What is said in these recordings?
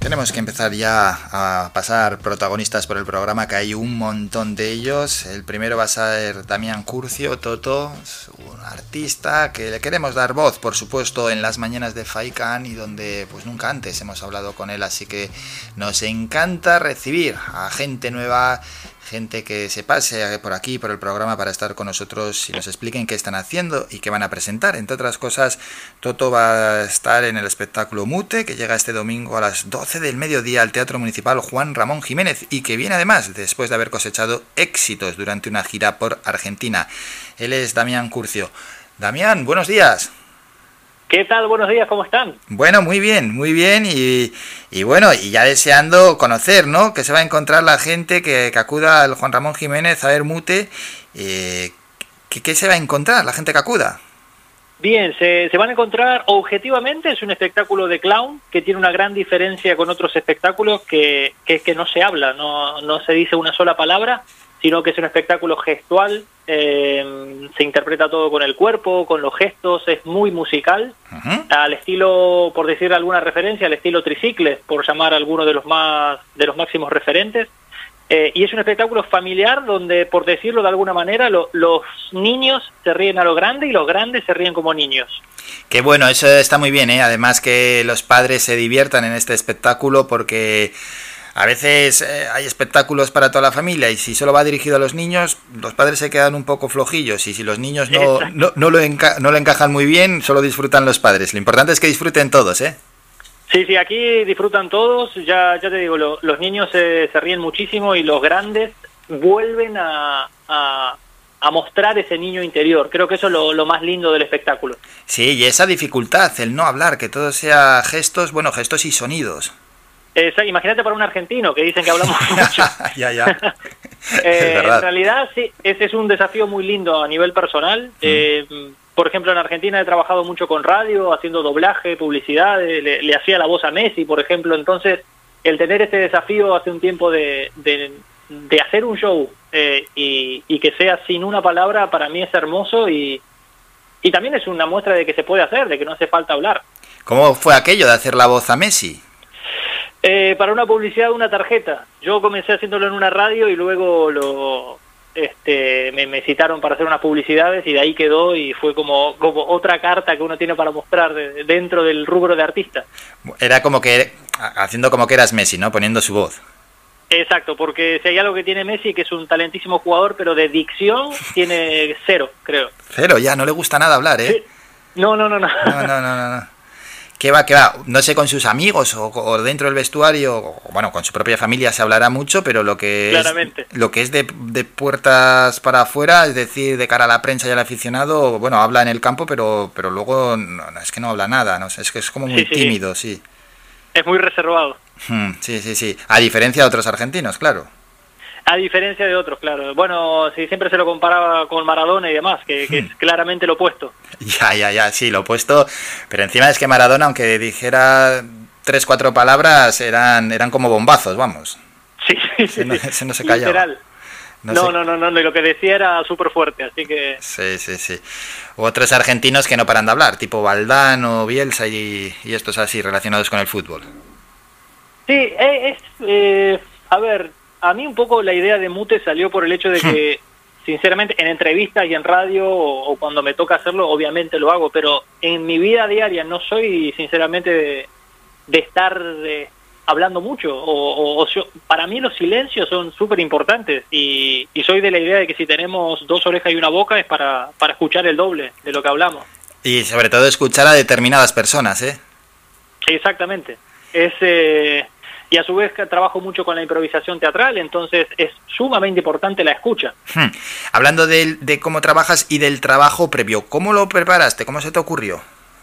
tenemos que empezar ya a pasar protagonistas por el programa, que hay un montón de ellos. El primero va a ser Damián Curcio, Toto, un artista que le queremos dar voz, por supuesto, en las mañanas de Faikan, y donde pues nunca antes hemos hablado con él, así que nos encanta recibir a gente nueva, gente que se pase por aquí, por el programa, para estar con nosotros y nos expliquen qué están haciendo y qué van a presentar. Entre otras cosas, Toto va a estar en el espectáculo Mute, que llega este domingo a las 12 del mediodía al Teatro Municipal Juan Ramón Jiménez, y que viene además después de haber cosechado éxitos durante una gira por Argentina. Él es Damián Curcio. Damián, buenos días. ¿Qué tal? Buenos días, ¿cómo están? Bueno, muy bien, y bueno, y ya deseando conocer, ¿no?, que se va a encontrar la gente que acuda al Juan Ramón Jiménez a ver Mute. ¿Qué se va a encontrar la gente que acuda? Bien, se van a encontrar, objetivamente, es un espectáculo de clown que tiene una gran diferencia con otros espectáculos, que es que no se habla, no se dice una sola palabra, sino que es un espectáculo gestual. Se interpreta todo con el cuerpo, con los gestos, es muy musical, al estilo, por decir alguna referencia, al estilo Tricicles, por llamar a alguno de los máximos referentes. Y es un espectáculo familiar donde, por decirlo de alguna manera, los niños se ríen a lo grande y los grandes se ríen como niños. Qué bueno, eso está muy bien, ¿eh? Además, que los padres se diviertan en este espectáculo, porque a veces hay espectáculos para toda la familia y si solo va dirigido a los niños, los padres se quedan un poco flojillos, y si los niños no lo encajan muy bien, solo disfrutan los padres. Lo importante es que disfruten todos, ¿eh? Sí, aquí disfrutan todos, ya te digo, los niños se ríen muchísimo y los grandes vuelven a mostrar ese niño interior. Creo que eso es lo más lindo del espectáculo. Sí, y esa dificultad, el no hablar, que todo sea gestos, bueno, gestos y sonidos. Imagínate para un argentino, que dicen que hablamos mucho. Ya. En realidad, sí, ese es un desafío muy lindo a nivel personal. Por ejemplo, en Argentina he trabajado mucho con radio, haciendo doblaje, publicidad, le hacía la voz a Messi, por ejemplo. Entonces, el tener este desafío hace un tiempo de hacer un show y que sea sin una palabra, para mí es hermoso, y también es una muestra de que se puede hacer, de que no hace falta hablar. ¿Cómo fue aquello de hacer la voz a Messi? Para una publicidad de una tarjeta. Yo comencé haciéndolo en una radio y luego me citaron para hacer unas publicidades, y de ahí quedó, y fue como otra carta que uno tiene para mostrar dentro del rubro de artista. Era como que haciendo como que eras Messi, ¿no? Poniendo su voz. Exacto, porque si hay algo que tiene Messi, que es un talentísimo jugador, pero de dicción tiene 0, creo. 0, ya, no le gusta nada hablar, ¿eh? Sí. No. No. ¿Qué va? No sé, con sus amigos o dentro del vestuario, o, bueno, con su propia familia se hablará mucho, pero lo que es de puertas para afuera, es decir, de cara a la prensa y al aficionado, bueno, habla en el campo, pero luego es que no habla nada, no sé, es que es como muy tímido, sí. Es muy reservado. Sí. A diferencia de otros argentinos, claro. A diferencia de otros, claro. Bueno, sí, siempre se lo comparaba con Maradona y demás, que es claramente lo opuesto. Ya, sí, lo opuesto. Pero encima es que Maradona, aunque dijera 3-4 palabras, eran como bombazos, vamos. Sí. Se no se callaba. Literal. No, lo que decía era súper fuerte, así que... Sí. Otros argentinos que no paran de hablar, tipo Valdán o Bielsa y estos así, relacionados con el fútbol. Sí, a ver... A mí un poco la idea de Mute salió por el hecho de que, sinceramente, en entrevistas y en radio, o cuando me toca hacerlo, obviamente lo hago, pero en mi vida diaria no soy, sinceramente, de estar hablando mucho. Para mí los silencios son súper importantes, y soy de la idea de que si tenemos 2 orejas y una boca es para escuchar el doble de lo que hablamos. Y sobre todo escuchar a determinadas personas, ¿eh? Exactamente. Y a su vez trabajo mucho con la improvisación teatral, entonces es sumamente importante la escucha. Hablando de cómo trabajas y del trabajo previo, ¿cómo lo preparaste? ¿Cómo se te ocurrió?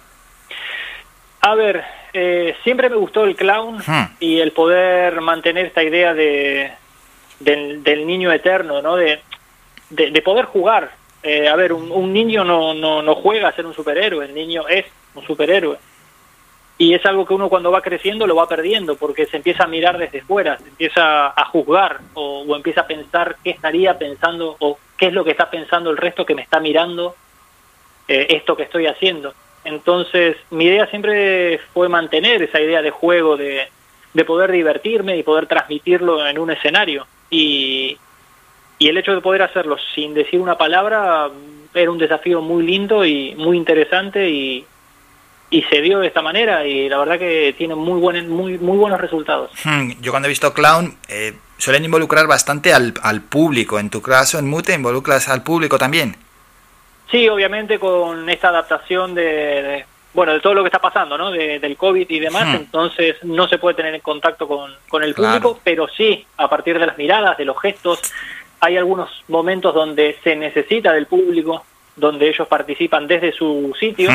A ver, siempre me gustó el clown y el poder mantener esta idea del niño eterno, ¿no? De poder jugar. A ver, un niño no juega a ser un superhéroe, el niño es un superhéroe. Y es algo que uno cuando va creciendo lo va perdiendo, porque se empieza a mirar desde fuera, se empieza a juzgar o empieza a pensar qué estaría pensando o qué es lo que está pensando el resto que me está mirando esto que estoy haciendo. Entonces mi idea siempre fue mantener esa idea de juego, de poder divertirme y poder transmitirlo en un escenario. Y el hecho de poder hacerlo sin decir una palabra era un desafío muy lindo y muy interesante, y se dio de esta manera, y la verdad que tiene muy buenos resultados. Yo cuando he visto Clown, suelen involucrar bastante al público. En tu caso, en Mute, ¿involucras al público también? Sí, obviamente con esta adaptación de todo lo que está pasando, ¿no? Del COVID y demás, entonces no se puede tener en contacto con el público, pero sí, a partir de las miradas, de los gestos, hay algunos momentos donde se necesita del público, donde ellos participan desde su sitio,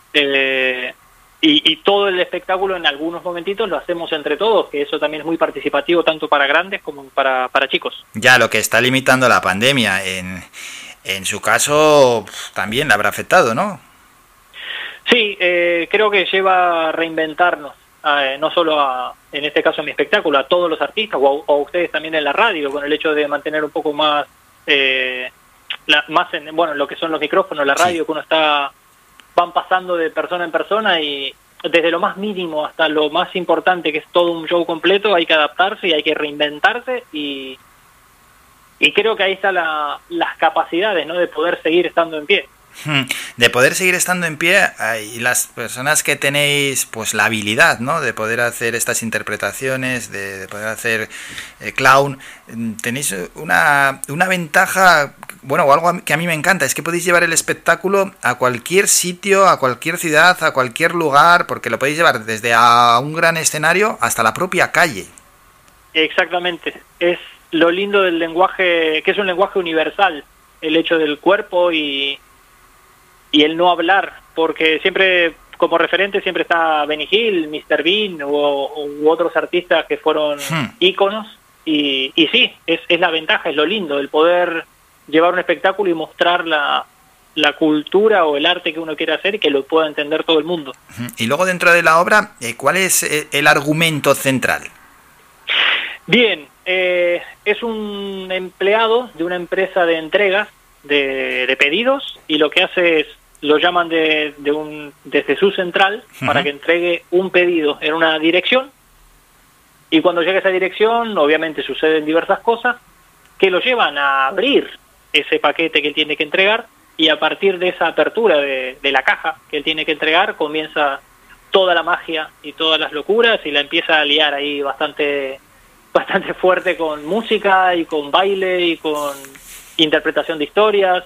y todo el espectáculo en algunos momentitos lo hacemos entre todos, que eso también es muy participativo tanto para grandes como para chicos. Ya, lo que está limitando la pandemia, en su caso también le habrá afectado, ¿no? Sí, creo que lleva a reinventarnos, no solo en este caso en mi espectáculo, a todos los artistas o a ustedes también en la radio, con el hecho de mantener un poco más, lo que son los micrófonos, la radio, que uno van pasando de persona en persona, y desde lo más mínimo hasta lo más importante, que es todo un show completo, hay que adaptarse y hay que reinventarse, y creo que ahí están las capacidades, ¿no?, de poder seguir estando en pie. De poder seguir estando en pie, y las personas que tenéis pues la habilidad, ¿no?, de poder hacer estas interpretaciones, de poder hacer Clown, tenéis una ventaja, bueno, o algo que a mí me encanta, es que podéis llevar el espectáculo a cualquier sitio, a cualquier ciudad, a cualquier lugar, porque lo podéis llevar desde a un gran escenario hasta la propia calle. Exactamente, es lo lindo del lenguaje, que es un lenguaje universal, el hecho del cuerpo y el no hablar, porque siempre, como referente, siempre está Benny Hill, Mr. Bean u otros artistas que fueron íconos, y sí, es la ventaja, es lo lindo, el poder llevar un espectáculo y mostrar la cultura o el arte que uno quiere hacer y que lo pueda entender todo el mundo. Y luego dentro de la obra, ¿cuál es el argumento central? Bien, es un empleado de una empresa de entregas de pedidos, y lo que hace es, lo llaman desde su central para que entregue un pedido en una dirección, y cuando llega a esa dirección obviamente suceden diversas cosas que lo llevan a abrir ese paquete que él tiene que entregar, y a partir de esa apertura de la caja que él tiene que entregar comienza toda la magia y todas las locuras, y la empieza a liar ahí bastante fuerte, con música y con baile y con interpretación de historias.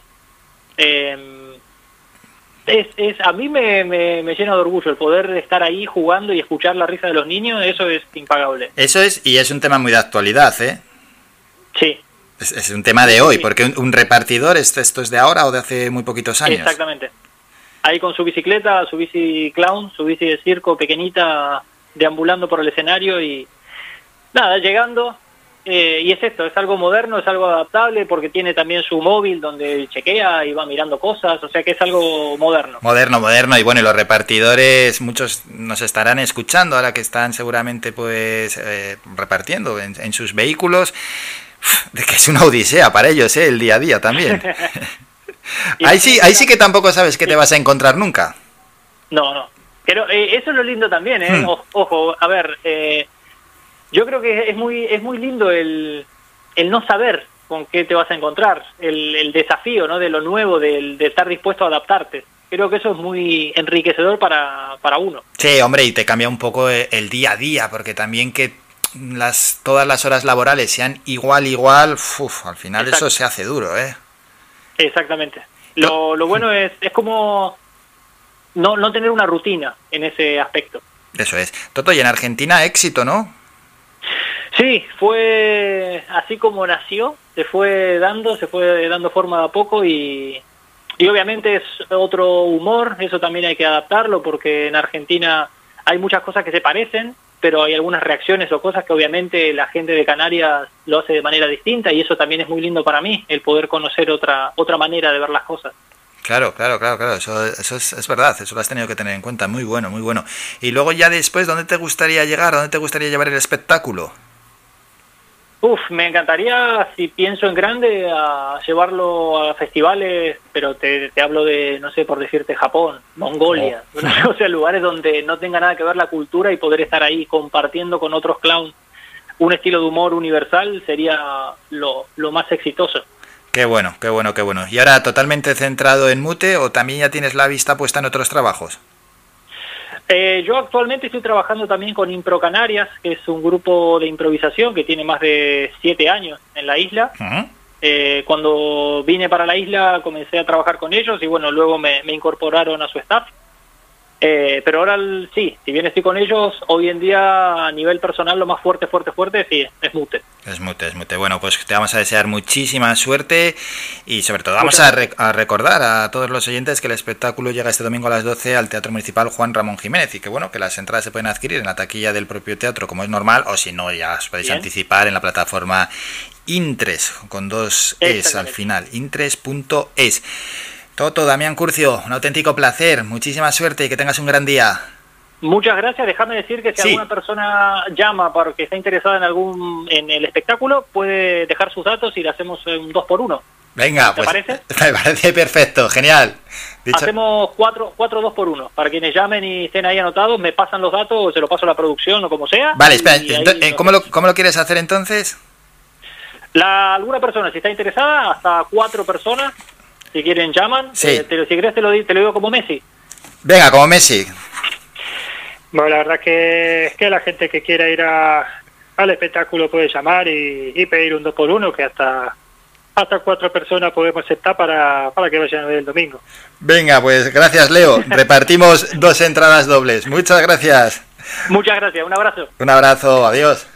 A mí me llena de orgullo el poder estar ahí jugando y escuchar la risa de los niños, eso es impagable. Eso es, y es un tema muy de actualidad, ¿eh? Sí. Es un tema de hoy, porque un repartidor, ¿esto es de ahora o de hace muy poquitos años? Exactamente. Ahí con su bicicleta, su bici clown, su bici de circo pequeñita, deambulando por el escenario, y nada, llegando, y es esto, es algo moderno, es algo adaptable, porque tiene también su móvil donde chequea y va mirando cosas, o sea que es algo moderno. Moderno, y bueno, y los repartidores, muchos nos estarán escuchando ahora que están seguramente pues repartiendo en sus vehículos, de que es una odisea para ellos, el día a día también. ahí sí que tampoco sabes qué te vas a encontrar nunca. No, pero eso es lo lindo también, Ojo, a ver, yo creo que es muy lindo el no saber con qué te vas a encontrar, el desafío, ¿no?, de lo nuevo, de estar dispuesto a adaptarte. Creo que eso es muy enriquecedor para uno. Sí, hombre, y te cambia un poco el día a día, porque también que todas las horas laborales sean igual, al final Exacto. Eso se hace duro, ¿eh? Exactamente. Lo bueno es como no tener una rutina en ese aspecto. Eso es. Toto, y en Argentina éxito, ¿no? Sí, fue así como nació, se fue dando forma de a poco, y obviamente es otro humor, eso también hay que adaptarlo, porque en Argentina hay muchas cosas que se parecen, pero hay algunas reacciones o cosas que obviamente la gente de Canarias lo hace de manera distinta, y eso también es muy lindo para mí, el poder conocer otra manera de ver las cosas. Claro, eso es verdad, eso lo has tenido que tener en cuenta, muy bueno. Y luego ya después, ¿dónde te gustaría llegar? ¿Dónde te gustaría llevar el espectáculo? Me encantaría, si pienso en grande, a llevarlo a festivales, pero te hablo de, no sé, por decirte, Japón, Mongolia, o sea, lugares donde no tenga nada que ver la cultura y poder estar ahí compartiendo con otros clowns un estilo de humor universal sería lo más exitoso. Qué bueno, qué bueno, qué bueno. ¿Y ahora totalmente centrado en Mute o también ya tienes la vista puesta en otros trabajos? Yo actualmente estoy trabajando también con Impro Canarias, que es un grupo de improvisación que tiene más de 7 años en la isla. Cuando vine para la isla comencé a trabajar con ellos y bueno, luego me incorporaron a su staff. Pero ahora sí, si bien estoy con ellos, hoy en día a nivel personal lo más fuerte, sí, es Mute. Es Mute. Bueno, pues te vamos a desear muchísima suerte y sobre todo vamos a recordar a todos los oyentes que el espectáculo llega este domingo a las 12 al Teatro Municipal Juan Ramón Jiménez y que bueno, que las entradas se pueden adquirir en la taquilla del propio teatro como es normal o si no ya os podéis anticipar en la plataforma Intres con 2 es al final, intres.es. Toto, Damián Curcio, un auténtico placer, muchísima suerte y que tengas un gran día. Muchas gracias, déjame decir que si alguna persona llama porque está interesada en el espectáculo, puede dejar sus datos y le hacemos un 2x1. Venga, ¿Te parece? Me parece perfecto, genial. Hacemos 4 2x1, para quienes llamen y estén ahí anotados, me pasan los datos o se lo paso a la producción o como sea. Vale, espera, ¿cómo lo quieres hacer entonces? Alguna persona, si está interesada, hasta 4 personas. Si quieren, llaman. Sí. Si querés, te lo digo como Messi. Venga, como Messi. Bueno, la verdad que la gente que quiera ir al espectáculo puede llamar y pedir un 2x1, que hasta 4 personas podemos aceptar para que vayan a ver el domingo. Venga, pues gracias, Leo. Repartimos 2 entradas dobles. Muchas gracias. Muchas gracias. Un abrazo. Un abrazo. Adiós.